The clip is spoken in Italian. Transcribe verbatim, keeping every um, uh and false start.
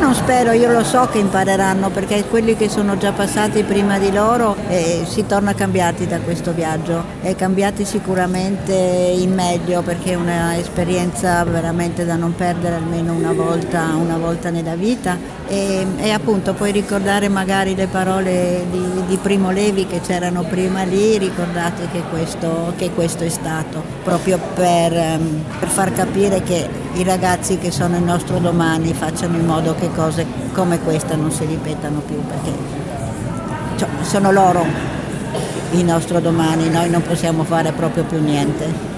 non spero, io lo so che impareranno, perché quelli che sono già passati prima di loro eh, si torna cambiati da questo viaggio, e cambiati sicuramente in meglio, perché è un'esperienza veramente da non perdere almeno una volta, una volta nella vita, e, e appunto poi ricordare magari le parole di, di Primo Levi che c'erano prima lì, ricordate che questo, che questo è stato, proprio per, um, per far capire che i ragazzi che sono il nostro domani facciano in modo che cose come questa non si ripetano più, perché cioè, sono loro il nostro domani, noi non possiamo fare proprio più niente.